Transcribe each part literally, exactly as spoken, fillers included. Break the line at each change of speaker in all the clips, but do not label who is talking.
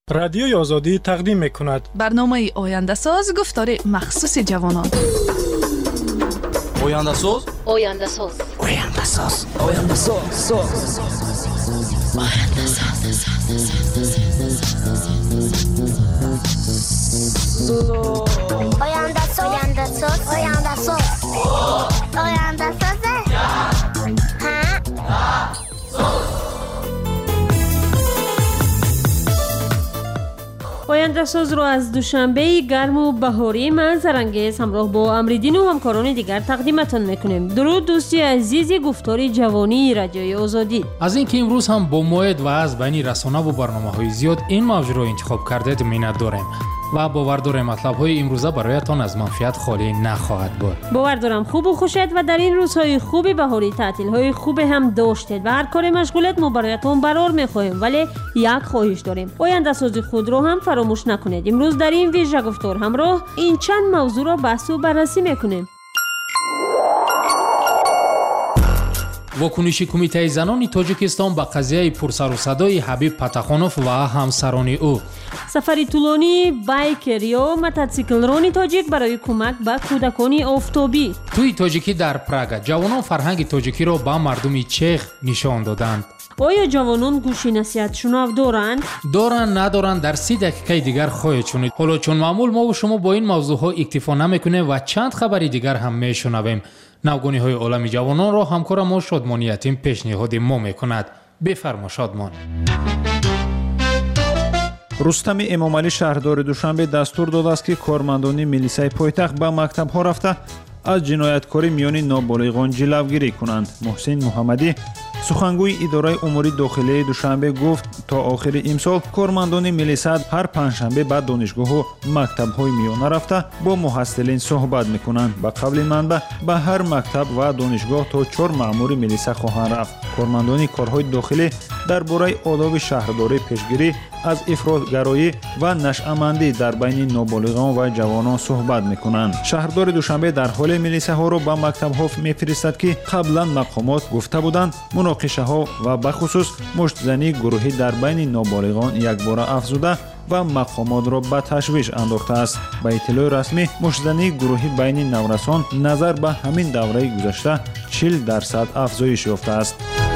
رادیوی آزادی تقدیم می‌کند
برنامه آینده ساز گفتار مخصوص جوانان.
آینده ساز
آینده ساز
آینده ساز آینده ساز
آینده ساز آینده ساز آینده ساز آینده ساز آینده ساز
آینده ساز رو از دوشنبه گرم و بهاری منظرانگیز همراه با امریدین و همکاران دیگر تقدیمتان میکنیم. درود دوستی عزیز گفتاری جوانی رادیوی آزادی.
از اینکه امروز هم با موعد و از بین رسانه و برنامه‌های زیاد این موضوع رو انتخاب کردید منت داریم و باور داریم مطلب‌های امروزه برایتان از منفعت خالی نخواهد بود.
باور دارم خوب و خوشت و در این روزهای خوب بهاری تعطیل‌های خوب هم داشتید و هر کار مشغولت ما برایتان برار می‌خواهیم، ولی یک خواهش داریم. آینده ساز خود رو هم فراموش نکنید. امروز در این ویژه گفتار همراه این چند موضوع را بحث و بررسی می‌کنیم.
واکنش کمیته زنان تاجیکستان به قضیه پرسر و صدای حبیب پتاخانوف و همسران او.
سفری طولانی بایکر یا موتورسیکلران تاجیک برای کمک به کودکان آفتابی.
توی تاجیکی در پراگ جوانان فرهنگ تاجیکی را به مردم چخ نشان دادند.
آیا جوانان گوشی نصیحت شنو دارند؟
دارند ندارند در سی دقیقه دیگر خواهید شنید. حالا چون معمول ما و شما با این موضوع ها اکتفا نمیکنیم و چند خبری دیگر هم میشنویم. نوگانی های عالم جوانان را همکار ما شادمان یتیم پیشنهاد ما میکند. بفرما شادمان.
رستم امامعلی شهردار دوشنبه دستور داده است که کارمندان میلیسای پایتخت به مکتب‌ها رفته از جنایتکاری میان نابالغان جلوگیری کنند. محسن محمدی سخنگوی اداره امور داخلی دوشنبه گفت تا آخر امسال کارمندان میلیسا هر پنجشنبه به دانشگاه و مکتب‌های میانه رفته با محصلین صحبت میکنند. به قول منبع به هر مکتب و دانشگاه تا چهار مأمور میلیسا خواهند رفت. کارمندان کارهای داخلی درباره آداب شهرداری پیشگیری از افراطگرایی و نشأه‌مندی در بین نابالغان و جوانان صحبت میکنند. شهردار دوشنبه در حال میلیساها را به مکتب‌ها میفرستد که قبلا مقامات گفته بودند مناقشه ها و بخصوص مشت زنی گروهی در بین نابالغان یک بار افزوده و مقامات را به تشویش انداخته است. به اطلاع رسمی مشت زنی گروهی بین نورسان نظر به همین دوره گذشته چهل درصد افزایش یافته است.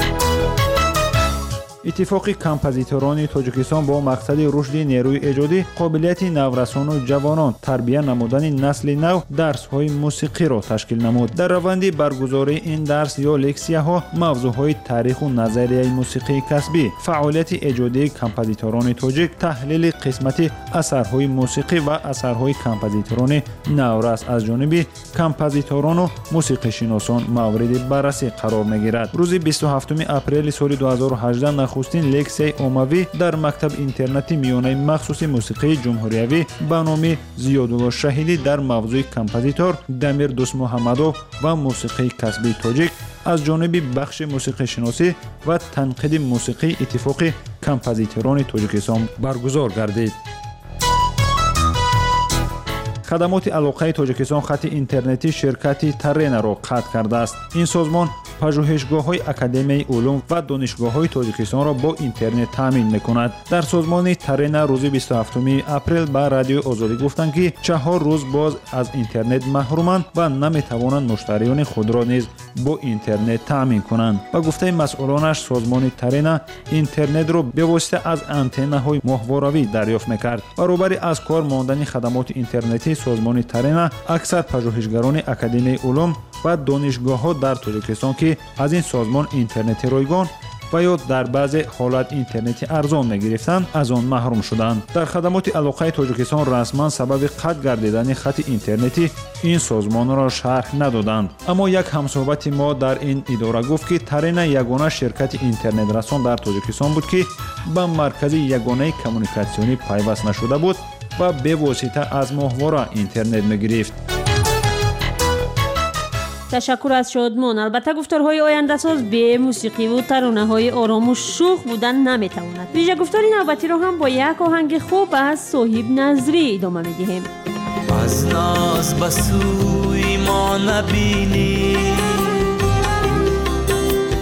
اتفاق کمپوزیتوران تاجیکستان با مقصد رشد نیروی ایجادی، قابلیت نورسان و جوانان، تربیت نمودن نسل نو درس‌های موسیقی را تشکیل نمود. در روند برگزاری این درس یا لکسیه‌ها موضوع‌های تاریخ و نظریه موسیقی کسبی، فعالیت ایجادی کمپوزیتوران تاجیک، تحلیل قسمت اثرهای موسیقی و اثرهای کمپوزیتوران نورس از جانب کمپوزیتوران و موسیقی شناسان مورد بررسی قرار می‌گیرد. روز بیست و هفتم اپریل سال دو هزار و هجده نخستین لکسیه عمومی در مکتب اینترنتی میانه مخصوص موسیقی جمهوریوی به نام زیادالله شهیدی در موضوع کمپوزیتور دمیر دوست محمدوف و موسیقی کسبی تاجیک از جانب بخش موسیقی شناسی و تنقید موسیقی اتفاق کمپوزیتوران تاجیکستان برگزار گردید. خدمات علاقه تاجیکستان خط اینترنتی شرکت ترین را قطع کرده است. این سازمان پژوهشگاه‌های اکادمی علوم و دانشگاه‌های تاجیکستان را با اینترنت تامین می‌کند. در سازمان ترین روز بیست و هفتم اپریل به رادیو آزادی گفتند که چهار روز باز از اینترنت محرومند و نمی‌توانند مشتریان خود را نیز با اینترنت تامین کنند. با گفته مسئولانش سازمان ترین اینترنت را به واسطه از آنتن‌های ماهواره‌ای دریافت می‌کرد. برابر از کار ماندن خدمات اینترنتی سازمان ترین اکثر پژوهشگران اکادمی علوم و دانشگاه‌ها در تاجیکستان که از این سازمان اینترنت رایگان و یا در بعض حالت اینترنت ارزان می‌گرفتند از آن محروم شدند. در خدمات علاقه تاجیکستان رسما سبب قطع گردیدن خط اینترنتی این سازمان را شرح ندادند. اما یک همصحبت ما در این اداره گفت که ترین یگانه شرکت اینترنت رسان در تاجیکستان بود که به مرکز یگانه کمیونیکاسیونی پیوست نشده بود و به واسطه از ماهواره اینترنت می‌گرفت.
تشکر از شادمان. البته گفتارهای آینده ساز به موسیقی و ترانه‌های آرام و شوخ بودن نمیتواند. ویژه گفتار نوبتی را هم با یک آهنگ خوب از صاحب نظری ادامه میدهیم.
از ناز به سوی ما نبینی،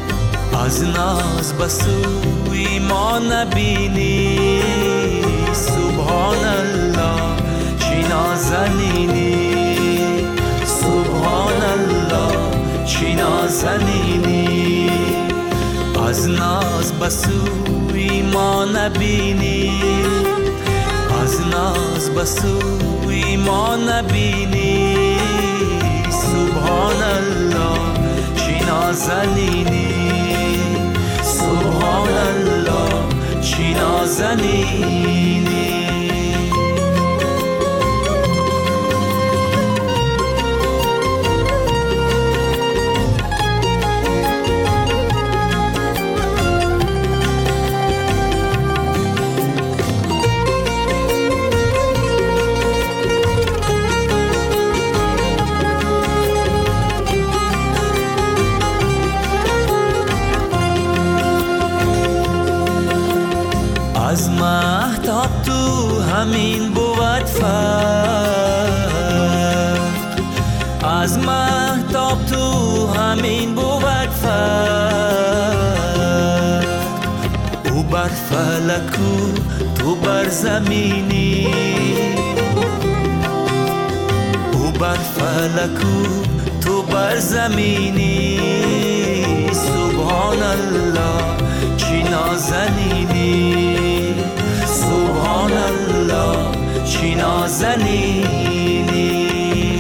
از ناز به سوی ما نبینی، نازنینی سبحان الله چی نازنینی از ناز بسوی ما نبینی از ناز بسوی ما نبینی سبحان الله چی نازنینی سبحان الله چی نازنینی از مهتاب تو همین بود فرق از مهتاب تو همین بود فرق او بر فلکو تو بر زمینی او بر فلکو تو بر زمینی سبحان الله چی نازنینی سبحان الله چی نازنینی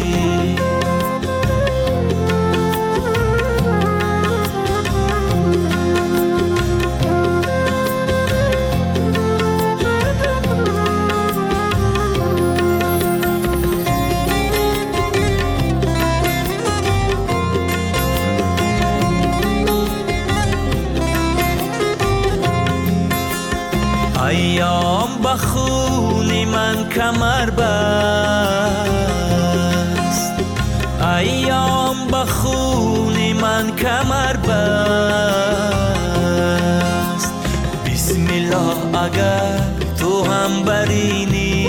ایام بخونی من کمر بست ایام بخونی من کمر بست بسم الله اگر تو هم برینی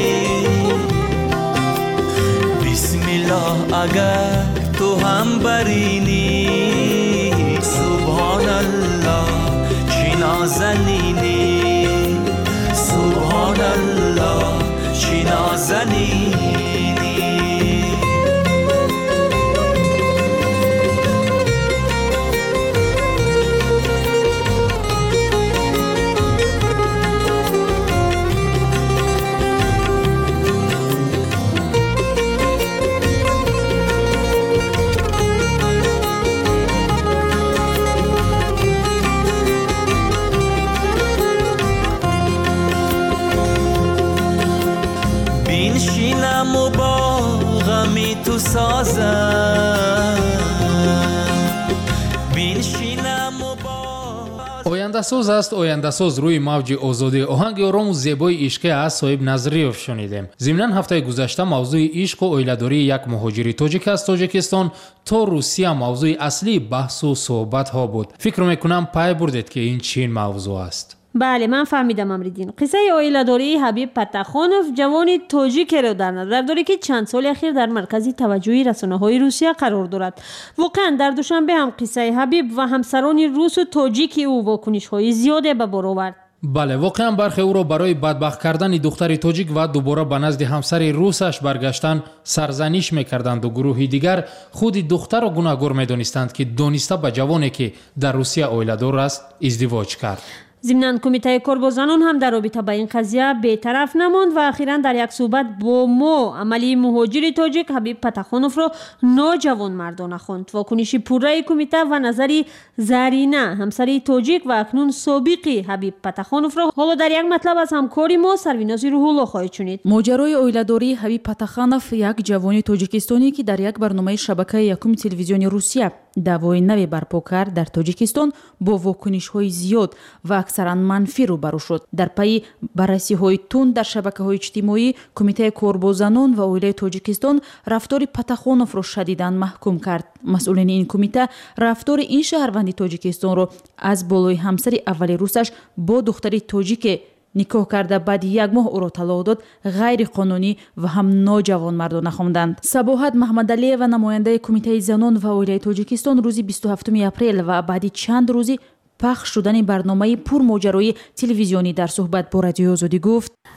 بسم الله اگر تو هم برینی سبحان الله چی نازنینی سبحان الله چی نازنینی بنشینم و با غمی تو سازم بنشینم و با
ояндасоз аст ояндасоз рӯи мавҷи озодӣ оҳанги орому зебои ишқӣ аз соҳиб назриёв шунидем. зимнан ҳафтаи гузашта мавзӯи ишқу оиладории як муҳоҷири тоҷик аз тоҷикистон то русия мавзӯи аслии баҳсу суҳбатҳо буд. фикр мекунам пай бурдед ки ин чин мавзӯъ аст.
بله من فهمیدم امریدین. قصه اویلاداری حبیب پتاخونوف جوانی توجیکی رو در نظر داره که چند سال اخیر در مرکز توجه رسانه‌های روسیه قرار دارد. واقعا در دوشنبه هم قصه حبیب و همسران روس و توجیکی او واکنش‌های زیاده به بار آورد.
бале воқеан бархе ӯро барои бадбахт кардани духтари тоҷик ва дубора ба назди ҳамсари русаш баргаштан сарзаниш мекарданду гурӯҳи дигар худи духтарро гунаҳгор медонистанд ки дониста ба ҷавоне ки дар русия оиладор аст издивоҷ кард.
ضمناً کمیته کار با زنان هم در رابطه با این قضیه بی‌طرف نماند و اخیراً در یک صحبت با ما عملی مهاجر تاجیک حبیب پتاخونوف را نوجوان مردانه خواند. واکنش پوره کمیته و نظری زرینه همسری تاجیک و اکنون سابقی حبیب پتاخونوف را حالا در یک مطلب از همکاری ما سرویناز روح الله خواهید شنید.
ماجرای اویلاداری حبیب پتاخونوف یک جوان تاجیکستانی که در یک برنامه شبکه یکم تلویزیون روسیه دعوای نوی برپا کرد در تاجیکستان با واکنش‌های زیاد و اکثرا منفی روبرو شد. در پی بررسی‌های تند در شبکه‌های اجتماعی کمیته کار با زنان و اویلای تاجیکستان رفتار پتاخونوف را شدیداً محکوم کرد. مسئولین این کمیته رفتار این شهروند تاجیکستان را از بالای همسر اولی روسش با دختری تاجیک никоҳ карда баъди як моҳ ӯро талоқ дод ғайриқонунӣ ва ҳам ноҷавон мардона хондаанд. Сабоҳат Маҳмадалиева намояндаи кумитаи занон ва оилаи Тоҷикистон рӯзи бисту ҳафтуми апрел ва баъди чанд рӯзи пахш шудани барномаи пурмоҷарои телевизионӣ дар суҳбат бо Радиои Озодӣ гуфт: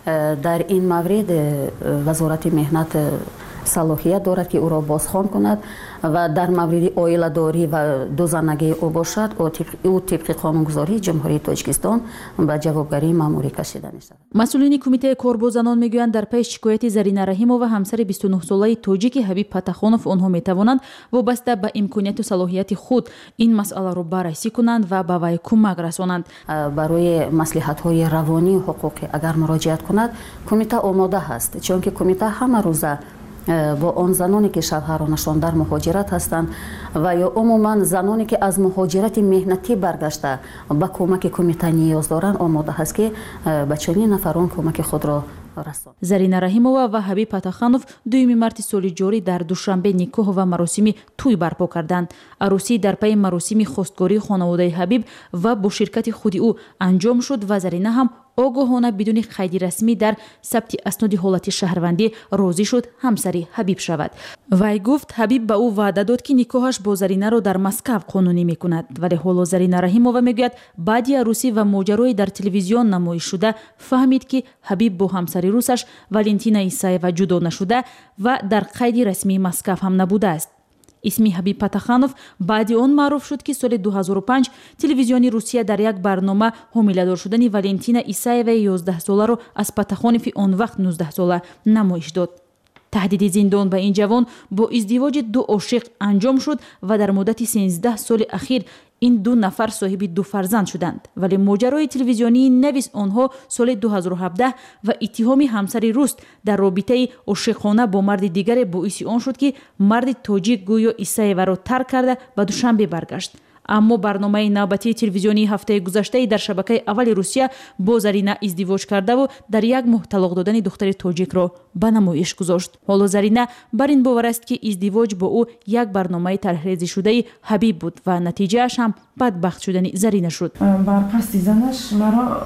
در این مورد وزارت مهنت صلاحیت دارد که او را بازخوان کند و در مورد عائله داری و دوزنگی او باشد او طبق قانونگذاری جمهوری تاجیکستان به جوابگری ماموری کشیده می‌شود.
مسئولین کمیته کار با زنان میگویند در پی شکایت زرینه رحیمова همسر بیست و نه ساله تاجیک حبیب پتاخانوف آنها میتوانند وابسته به امکانیت و صلاحیت خود این مسئله را بررسی کنند و به وی کمک رسانند.
برای مصلحت‌های روانی و حقوقی اگر مراجعت کند کمیته آماده است، چون که کمیته همه روزه با آن زنانی که شوهرانشان در مهاجرت هستند و یا عموما زنانی که از مهاجرت مهنتی برگشته به کمک کمیته نیاز دارند آماده است که به چنین نفران کمک خود را رساند.
زرینه رحیمова و حبیب پتاخانوف دوم مارت سال جاری در دوشنبه نیکاه و مراسم توی برپا کردند. عروسی در پی مراسم خواستگاری خانواده حبیب و با شرکت خود او انجام شد و زرینه هم آگاهانه بدون قید رسمی در ثبت اسناد حالت شهروندی راضی شد همسری حبیب شود. وی گفت حبیب به او وعده داد که نکاحش با زرینه را در مسکو قانونی میکند، ولی حالا زرینه رحیمова میگوید بعد عروسی و ماجرای در تلویزیون نمایش شده فهمید که حبیب با همسری روسش والنتینا ایسایوا جدا نشده و در قید رسمی مسکو هم نبوده است. اسمی حبیب پتاخانوف بعد آن معروف شد که سال دو هزار و پنج تلویزیون روسیه در یک برنامه حامله‌دار شدن والنتینا ایسایوا یازده ساله را از پتاخانوف آن وقت نوزده ساله نمایش داد. تهدید زندان به این جوان با ازدواج دو عاشق انجام شد و در مدت سیزده سال اخیر این دو نفر صاحب دو فرزند شدند، ولی ماجرای تلویزیونی نویس آنها سال دو هزار و هفده و اتهام همسری روس در رابطه عاشقانه با مرد دیگر باعث آن شد که مرد تاجیک گویا ایسایوا را ترک کرده و دوشنبه برگشت. اما برنامه نوبتی تلویزیونی هفته گذشته در شبکه اول روسیه با زرینه ازدواج کرده و در یک ماه طلاق دادن دختر تاجیک را به نمایش گذاشت. حالا زرینه بر این باور است که ازدواج با او یک برنامه طرحریزی شده حبیب بود و نتیجهش هم بدبخت شدن زرینه شد.
بر قصد زنش مرا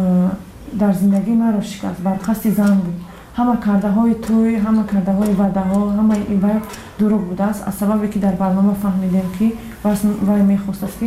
در زندگی مرا شکست، بر قصد زن بود. همه کرده های توی، همه کرده های وعده ها، همه این دروغ بوده است. از سببی که در برنامه فهمیدیم که وای میخواست است که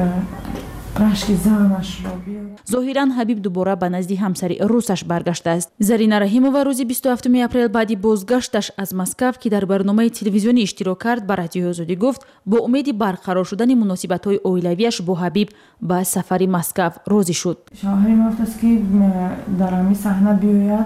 رشک زنش را بیاد.
ظاهراً حبیب دوباره به نزد همسری روسش برگشته است. زرینه رحیمова روز بیست و هفتم اپریل بعد بازگشتش از مسکو که در برنامه تلویزیونی اشتراک کرد به رادیو آزادی گفت با امید برقرار شدن مناسبت‌های عائلویش با حبیب به سفر مسکو راضی شد.
شوهری گفت است که در همین صحنه بیاید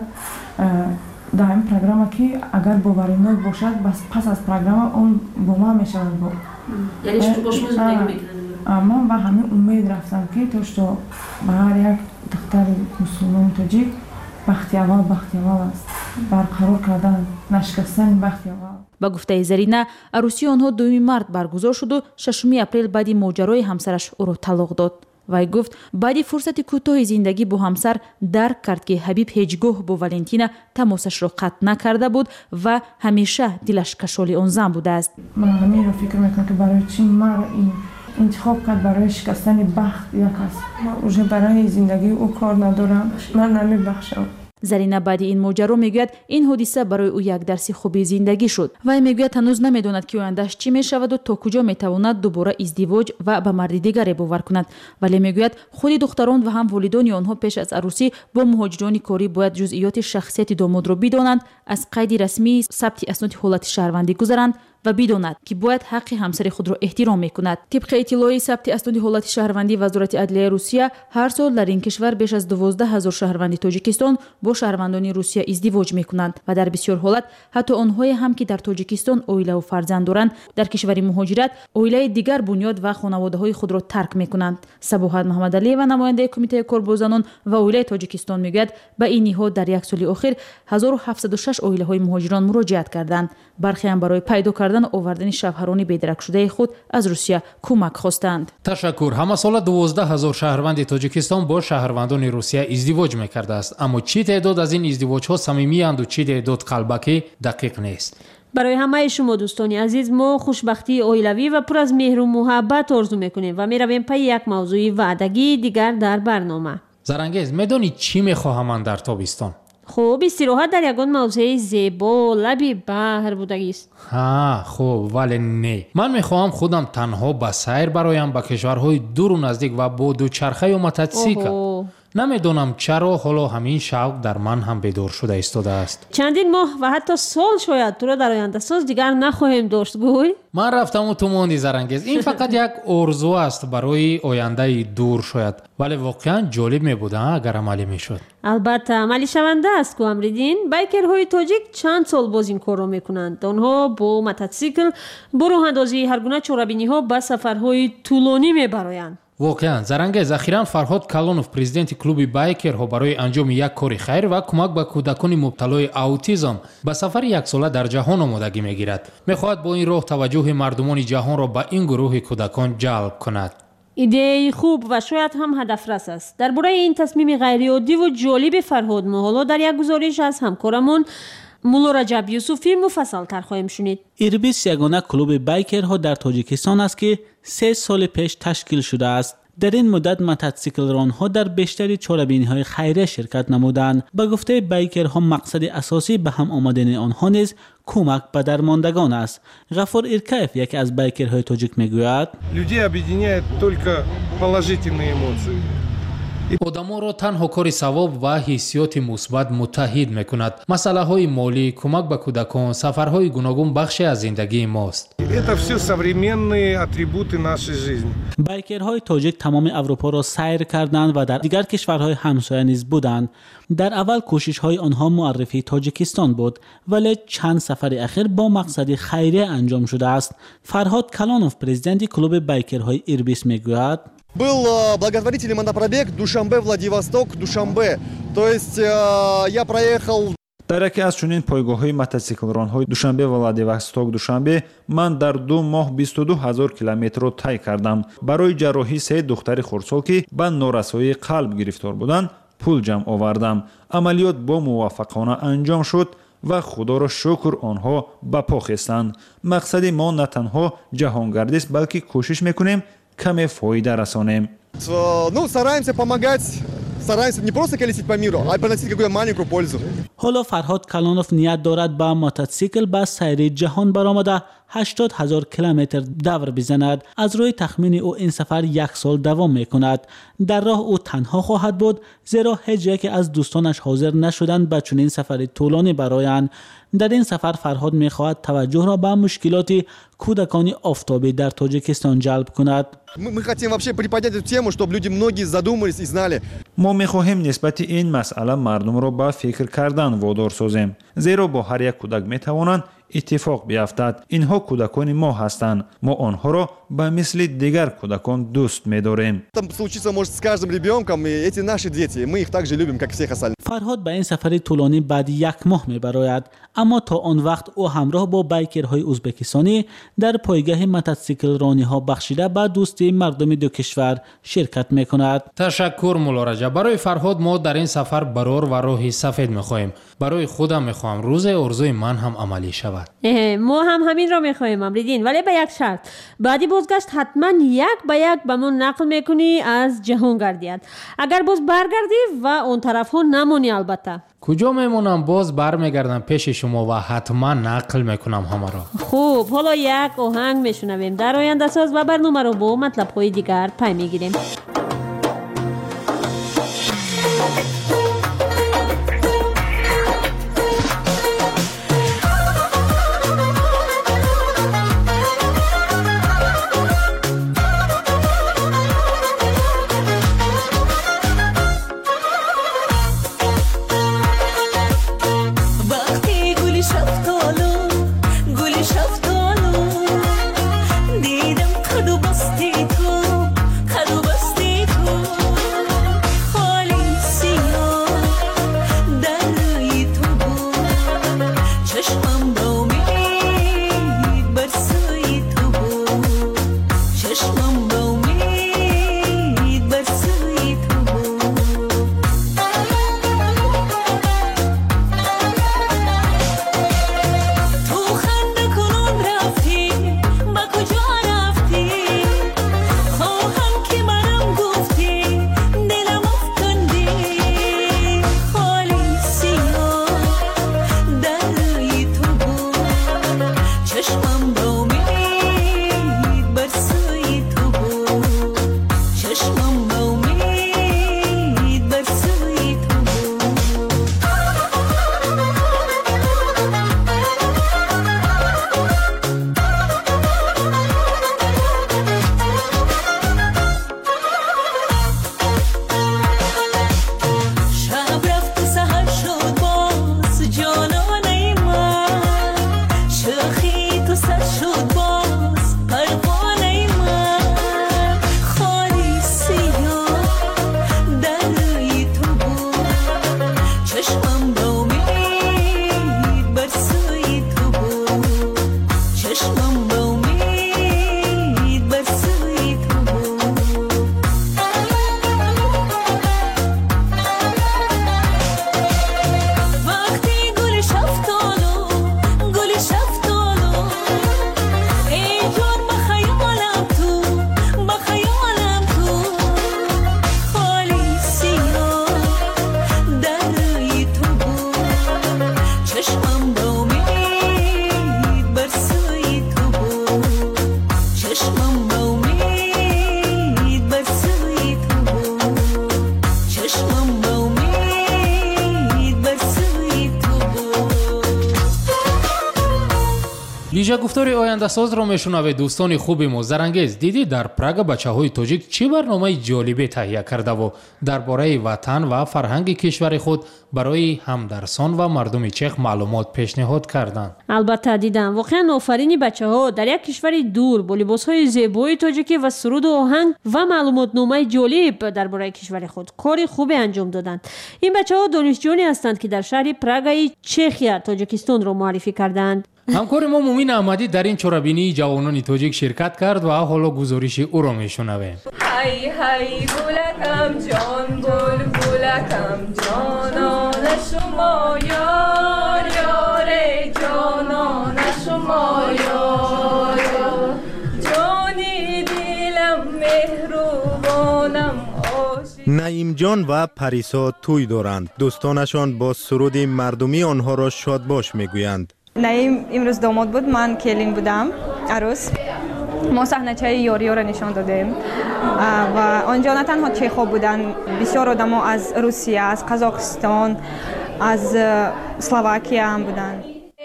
در این پروگرام که اگر باورناک باشد بس پس از پروگرام اون با ما میشود با
یعنی شما باش میگید
من با همین امید رفتم که توش تو به هر یک دختر مسلمان تاجیک بختی اول بختی اول است، برقرار کردن نشکستن بختی اول.
با گفته زرینه عروسی آنها دوم مارت برگزار شد و ششم اپریل بعد ماجرای همسرش او را طلاق داد. وی گفت بعد فرصت کوتاه زندگی با همسر درک کرد که حبیب هیچگاه با والنتینا تماسش را قطع نکرده بود و همیشه دلش کشال آن زن بوده است.
من همین رو فکر میکنم که برای چی مرا این انتخاب کرد برای شکستن بخت یک است. من برای زندگی او کار ندارم، من نمیبخشم.
زرینه بعد این ماجرا میگوید این حادثه برای او یک درس خوبی زندگی شد. وی میگوید هنوز نمیداند که آینده‌اش چی میشود و تا کجا میتواند دوباره ازدواج و به مرد دیگری باور کند، ولی میگوید خود دختران و هم والدان آنها پیش از عروسی با مهاجران کاری باید جزئیات شخصیت داماد را بدانند، از قید رسمی ثبت اسناد حالت شهروندی گذرند و بداند که باید حق همسر خود را احترام میکند. طبق اطلاع ثبت اسناد حالت شهروندی وزارت عدلیه روسیه هر سال در این کشور بیش از دوازده هزار شهروند تاجیکستان با شهروندان روسیه ازدواج میکنند و در بسیار حالت حتی آنهایی هم که در تاجیکستان عائله و فرزند دارند در کشور مهاجرت عائله دیگر بنیاد و خانواده‌های خود را ترک میکنند. صباحت محمدعلی و نماینده کمیته کار با زنان و عائله تاجیکستان میگوید به این نهاد در یک سال اخیر هزار و هفتصد و شش عائله‌های مهاجران مراجعت کردند. برخی هم برای پیدا کردن آوردن شوهران بیدرک شده خود از روسیه کمک خواستند.
تشکر. همه سال دوازده هزار شهروند تاجیکستان با شهروندان روسیه ازدواج میکرده است، اما چی تعداد از این ازدواج ها صمیمی اند و چی تعداد قلبکی دقیق نیست.
برای همه شما دوستان عزیز ما خوشبختی عائلوی و پر از مهر و محبت آرزو میکنیم و میرویم پی یک موضوع وعدگی دیگر در برنامه.
زرانگیز میدونی چی میخواهم من در تابستان؟
خب استراحت در یگان موضع زیبا لبی بحر بودگی است.
ها خب ولی نه، من میخواهم خودم تنها به سیر برایم به کشورهای دور و نزدیک و با دوچرخه و موتورسیکل. نمیدونم چرا حالا همین شوق در من هم بدور شده ایستاده است.
چندین ماه و حتی سال شاید تو را در آینده ساز دیگر نخواهیم داشت. گوی
من رفتم و تو موندی زرانگیز. این فقط یک آرزو است برای آینده دور شاید، ولی واقعا جالب می بود اگر عملی می شد.
البته عملی شونده است که امریدین. بایکرهای تاجیک چند سال باز این کار را میکنند. آنها با موتورسیکل با راه اندازی هر گونه چرابینی ها به سفرهای طولانی میبرند.
واقعا زرانگیز اخیراً فرهاد کلونов президенти клуби байкерҳо барои анҷоми як кори хайр ва кӯмак ба кӯдакони мубталои аутизм ба сафари яксола дар ҷаҳон омодагӣ мегирад. мехоҳад бо ин роҳ таваҷҷӯҳи мардумони ҷаҳонро ба ин гурӯҳи кӯдакон ҷалб кунад.
ایده خوب و شاید هم هدفرس است. درباره این تصمیم غیرعادی و جالب فرهاد ما حالا در یک گزارش از همکارمون مولا رجب یوسفی مفصل تر خواهیم شنید.
ایربیس یگانه کلوب بایکرها در تاجیکستان است که سه سال پیش تشکیل شده است. در این مدت موتورسیکل رانها در بیشتری چاره‌بینی‌های خیریه شرکت نمودند. به گفته بایکرها مقصد اساسی به هم آمدن آنها نیز کمک به درماندگان است. غفور ایرکایف یکی از بایکرهای تاجیک میگوید:
людей объединяет только положительные эмоции.
одаморо танҳо кори савоб ва ҳиссиёти мусбат муттаҳид мекунад. масъалаҳои молӣ, кӯмак ба кӯдакон, сафарҳои гуногун бахше аз зиндагии мост.
Это все современные атрибуты нашей жизни.
بایکرهای تاجیک تمام اروپا را سیر کردند و در دیگر کشورهای همسایه نیز بودند. در اول کوشش‌های آنها معرفی تاجیکستان بود، ولی چند سفر اخیر با مقصد خیریه انجام شده است. فرهاد کلونов президенти клуби байкерهای ایربیس میگوید:
Был благотворительный монопробег Душанбе-Владивосток, Душанбе. То есть я проехал...
در یکی از چنین پایگاه‌های موتورسیکلران‌های دوشنبه و ولادیوستوک دوشنبه من در دو ماه بیست و دو هزار کیلومتر را طی کردم. برای جراحی سه دختر خردسال که به نارسایی قلب گرفتار بودند پول جمع آوردم. عملیات با موفقانه انجام شد و خدا را شکر آنها به پا خستند. مقصد ما نه تنها جهانگردی است بلکه کوشش میکنیم کمی فایده رسانیم.
Ну, стараемся помогать, стараемся не просто колесить по миру, а приносить какую-то маленькую пользу.
حالا فرهاد کلونов نیت دارد با موتورسیکل به سیر جهان برآمده هشتاد هزار کیلومتر دور بزند. از روی تخمین او این سفر یک سال دوام میکند. در راه او تنها خواهد بود، زیرا هیچ یک از دوستانش حاضر نشدند به چنین سفر طولانی برایند. در این سفر فرهاد میخواهد توجه را به مشکلات کودکان آفتابی در تاجیکستان جلب کند.
Мы хотим вообще приподнять эту тему, чтобы люди многие задумались и знали.
ما میخواهیم نسبت این مسئله مردم را به فکر کردن وادار سازیم، زیرا با هر یک کودک میتوانند اتفاق بیفتد. اینها کودکان ما هستند. ما آنها را به مثل دیگر کودکان دوست می‌داریم.
Там случится может с каждым ребенком, и эти наши дети, мы их также любим, как всех остальных.
فرهاد به این سفر طولانی بعد یک ماه میبراید، اما تا آن وقت او همراه با بایکرهای ازبکستانی در پایگاه موتورسیکل رانی ها بخشیده به دوستی مردم دو کشور شرکت میکند.
تشکر مولا رجب. برای فرهاد ما در این سفر برار و راهی سفید میخواهیم. برای خودم میخواهم روز ارزوی من هم عملی شود.
ما هم همین را میخواهیم امریدین، ولی به یک شرط. بعدی بازگشت حتما یک به یک به من نقل میکنی از جهان گردید. اگر باز برگردی و اون طرف ها نمونی البته.
کجا میمونم؟ باز برمیگردم پیش شما و حتما نقل میکنم همه را.
خوب، حالا یک آهنگ میشنویم در آینده ساز و برنامه رو با مطلب های دیگر پی میگیریم.
See you.
вижа гуфтори ояндасозро мешунавед. дӯстони хуби мо, зарангез дидӣ дар Прага бачаҳои тоҷик чӣ барномаи ҷолибе таҳия кардаву дар бораи ватан ва фарҳанги кишвари худ барои ҳамдарсон ва мардуми чех маълумот пешниҳод карданд.
албатта дидам воқеан офарини бачаҳо дар як кишвари дур бо либосҳои зебои тоҷикӣ ва суруду оҳанг ва маълумотномаи ҷолиб дар бораи кишвари худ кори хубе анҷом доданд. ин бачаҳо донишҷӯёне ҳастанд ки дар шаҳри Прагаи Чехия тоҷикистонро муаррифӣ карданд.
ҳамкори мо Мумин Аҳмадӣ дар ин чорабинии ҷавонони тоҷик ширкат кард ва ҳоло гузориши ӯро мешунавем.
ҳай ҳай гулакам ҷон булбулакам ҷонона шумо ёр ёре ҷонона шумо ёр ҷони дилам меҳрубонам.
наимҷон ва парисо тӯй доранд. дӯстонашон бо суруди мардумӣ онҳоро шодбош мегӯянд.
наим имрӯз домод буд, ман келин будам арӯс. мо саҳначаи ёриёро нишон додем ва онҷо на танҳо чехо буданд, бисёр одамо аз Русия, аз Қазоқистон, аз Словакия ҳам буданд.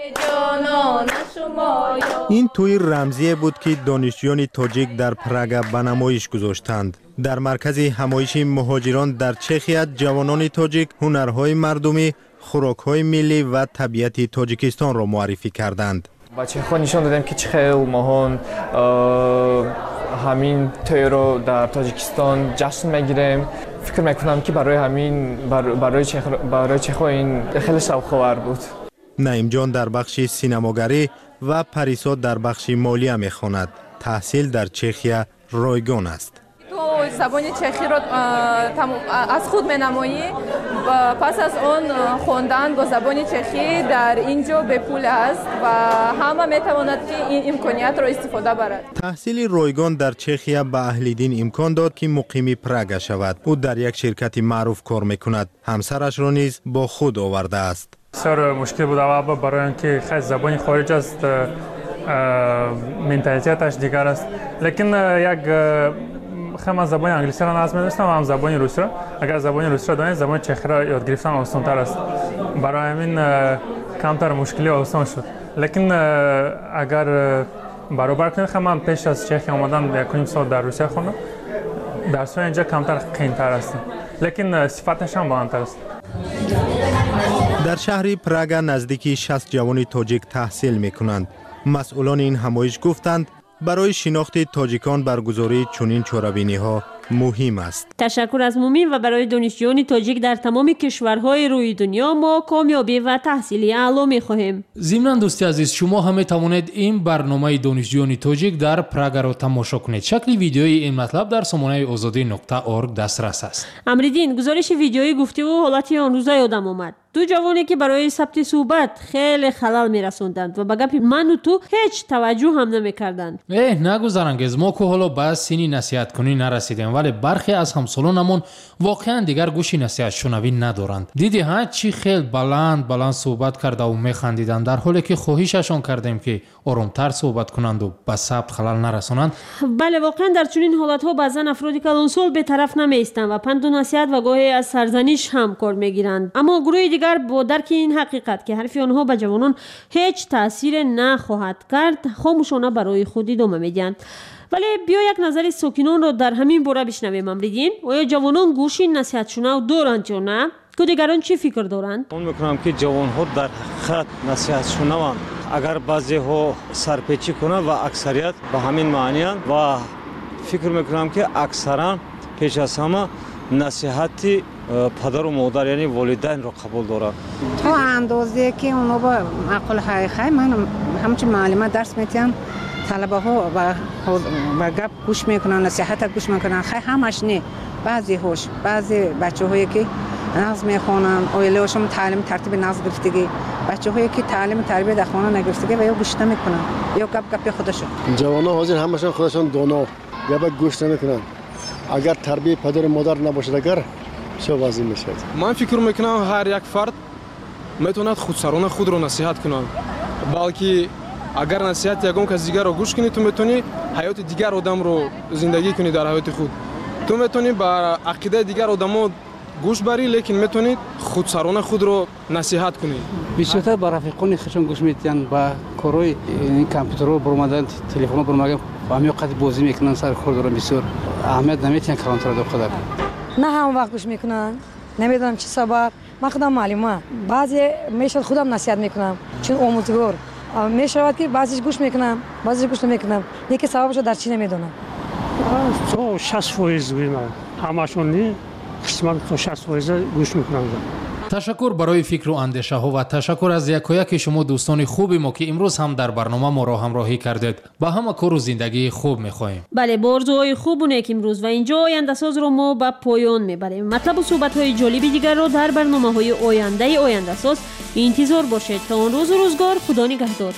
ин тӯи рамзие буд ки донишҷӯёни тоҷик дар Прага ба намоиш гузоштанд. дар маркази ҳамоиши муҳоҷирон дар Чехия ҷавонони тоҷик ҳунарҳои мардумӣ, хӯрокҳои миллӣ ва табиати Тоҷикистонро муаррифӣ карданд.
ба чехҳо нишон додем ки чӣ хел моҳон ҳамин тӯйро дар Тоҷикистон ҷашн мегирем. фикр мекунам ки барои ҳамин барои чехҳо ин хеле шавқовар буд.
наимҷон дар бахши синамогарӣ ва парисо дар бахши молия мехонад. таҳсил дар Чехия ройгон аст.
забони чехиро аз худ менамоӣ, пас аз он хондан бо забони чехӣ дар ин ҷо бепул аст ва ҳама метавонад ки ин имкониятро истифода барад.
таҳсили ройгон дар Чехия ба аҳлидин имкон дод ки муқими Прага шавад. ӯ дар як ширкати маъруф кор мекунад. ҳамсарашро низ бо худ оварда аст.
бисёр мушкил буд аввал барои он ки хай забони хориҷ аст, менталитеташ дигар аст. лекин як хама забони англисиро аз медонистам, ҳам забони русиро. агар забони русиро донед, забони чехиро ёд гирифтан осонтар аст. барои ҳамин камтар мушкилӣ осон шуд. лекин агар баробар кунед, хама пеш аз Чехия омадан якуним сол дар Русия хондам. дарсҳои инҷа камтар қиинтар аст, лекин сифаташ ҳам баландтар аст.
дар шаҳри Прага наздики шаст ҷавони тоҷик таҳсил мекунанд. масъулони ин ҳамоиш гуфтанд барои шинохти тоҷикон баргузории чунин чорабиниҳо муҳим аст.
ташаккур аз Мумин ва барои донишҷӯёни тоҷик дар тамоми кишварҳои рӯи дунё мо комёбӣ ва таҳсили аъло мехоҳем.
зимнан дӯсти азиз, шумо ҳам метавонед ин барномаи донишҷӯёни тоҷик дар Прагаро тамошо кунед. шакли видеои ин матлаб дар сомонаи озодӣ нуқта орг дастрас аст.
амридин гузориши видеои гуфтигӯ ҳолати он рӯза ёдам омад. ду ҷавоне ки барои сабти суҳбат хеле халал мерасонданд ва ба гапи ману ту ҳеҷ таваҷҷӯҳ ҳам намекарданд.
э нагӯ зарангез, мо ку ҳоло ба синни насиҳаткунӣ нарасидем, вале бархе аз ҳамсолонамон воқеан дигар гӯши насиҳатшунавӣ надоранд. диди ҳа чӣ хел баланд баланд суҳбат кардаву механдиданд, дар ҳоле ки хоҳишашон кардем ки оромтар суҳбат кунанду ба сабт халал нарасонанд.
бале воқеан дар чунин ҳолатҳо баъзан афроди калонсол бетараф намеистанд ва панду насиҳат ва гоҳе аз сарзаниш ҳам кор мегиранд. аммо гурӯҳи дигар бо дарки ин ҳақиқат ки ҳарфи онҳо ба ҷавонон ҳеҷ таъсире нахоҳад кард, хомӯшона барои худ идома медиҳанд. вале биё як назари сокинонро дар ҳамин бора бишнавем. амридин, оё ҷавонон гӯши насиҳатшунав доранд ё на? ку дигарон чӣ фикр доранд?
он мекунам ки ҷавонҳо дар ҳақиқат насиҳатшунаванд. агар баъзеҳо сарпечӣ кунанд ва аксарият ба ҳамин маъниянд ва фикр мекунам ки аксаран пеш аз ҳама насиҳати падару модар яъне волидайнро қабул дорад.
то андозе ки оно ба мақол ҳақиқат ман ҳамчун муаллима дарс метиҳам, талабаҳо ба гап гӯш мекунанд, насиҳатат гӯш мекунанд. хай ҳамаш не, баъзеҳош, баъзе бачаҳое ки нағз мехонанд, оилаҳошон таълими тартиби нағз гирифтагӣ, бачаҳое ки таълими тарбия дар хона нагирифтагӣ ва ё гӯш намекунанд, ё гап гапи худашон.
ҷавонон ҳозир ҳамашон худашон доно, габа гӯш намекунанд. агар тарбияи падару модар набошад, агар чӣ вазъ мешавад?
ман фикр мекунам ҳар як фард метавонад худсарона худро насиҳат кунад, балки агар насиҳати ягон каси дигарро гӯш кунӣ, ту метавонӣ ҳаёти дигар одамро зиндагӣ кунӣ дар ҳаёти худ. ту метавонӣ ба ақидаи дигар одамо گوش بری لیکن میتونید خودسرانه خود رو نصیحت کنید.
بیشتر با رفیقان خودشون گوش میدن با کارهای این کامپیوتر برمدن تلفن برمدن و همین وقت بازی میکنن سر کار دارن بسیار اهمیت نمیتونن کلانتر دو خدا
نه هم وقت گوش میکنن نمیدونم چه سبب من خودم معلومه بعضی میشد خودم نصیحت میکنم چون آموزگار میشود که بعضیش گوش میکنم بعضیش گوش نمیکنم یکی سببش در چی نمیدونم
تو شصت درصد میگم همشون نی قسمت تو شصت درصد گوش میکنم.
تشکر برای فکر و اندیشه ها و تشکر از یکایک شما دوستان خوبی ما که امروز هم در برنامه ما را همراهی کردید. با همه کار و زندگی خوب میخواهیم.
بله بارزوهای خوب و نیک امروز و اینجا آینده ساز رو ما به پایان میبریم. مطلب و صحبت های جالبی دیگر رو در برنامه های آینده آینده ساز انتظار باشید. تا اون روز و روزگار خدا نگهدار.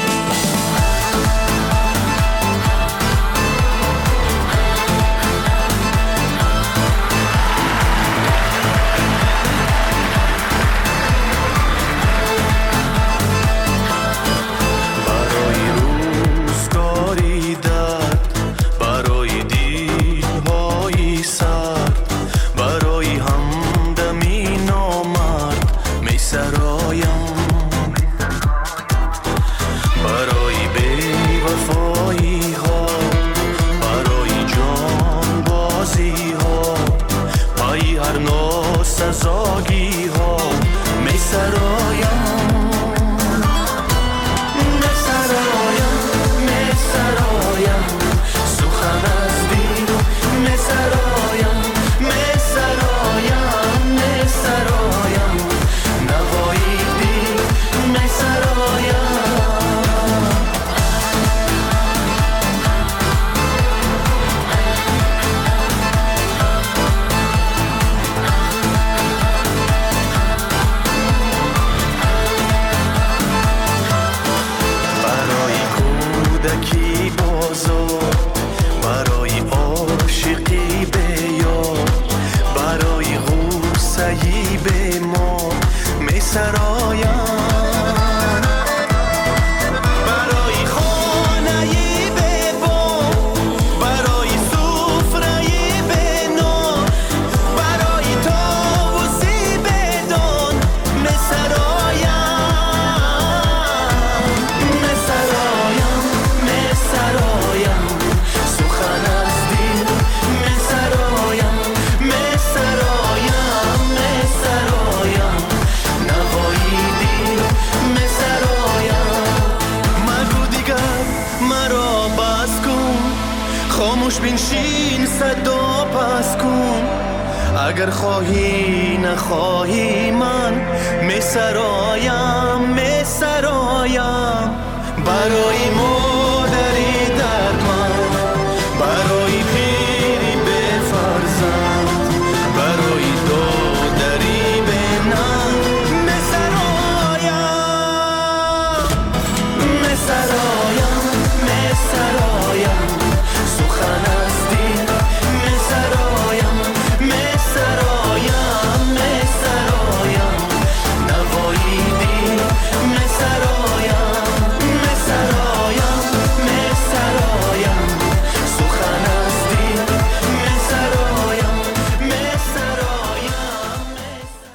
بنشین صدا پس کن اگر خواهی نخواهی من می سرایم می سرایم برای ما